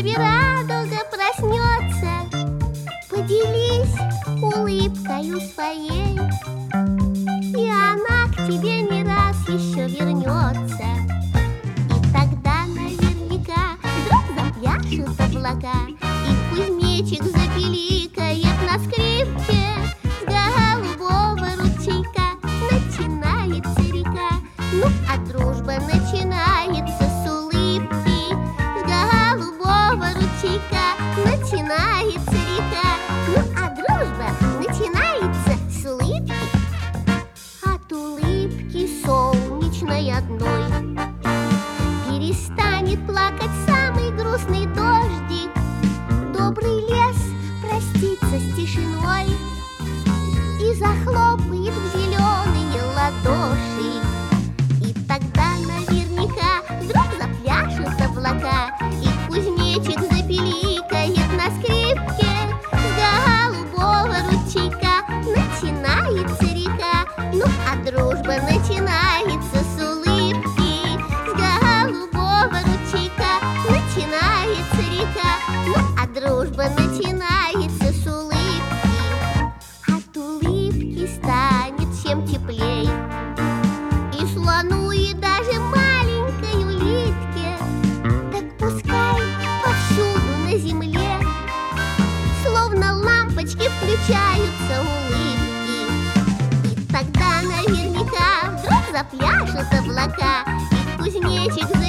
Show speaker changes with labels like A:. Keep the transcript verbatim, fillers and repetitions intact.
A: тебе радуга проснется. Поделись улыбкою своей, и она к тебе не раз еще вернется. И тогда наверняка вдруг запляшут облака, и кузнечик запиликает на скрипке. С голубого ручейка начинается река, ну а дружба начинается с улыбки. С голубого ручейка начинается река, ну а дружба начинается с улыбки. От улыбки солнечной одной перестанет плакать самый грустный дождик. Добрый лес простится с тишиной и захлопает в зеленые ладоши. И тогда наверняка вдруг запляшут облака, и кузнечик запиликает на скрипке. С голубого ручейка начинается река, ну а дружба начинается с улыбки. С голубого ручейка начинается река, ну а дружба начинается с улыбки. От улыбки станет всем теплей, и слону, и даже маленькой улитке. Так пускай повсюду на земле словно лампочки включаются улыбки. И тогда наверняка вдруг запляшут облака, и кузнечик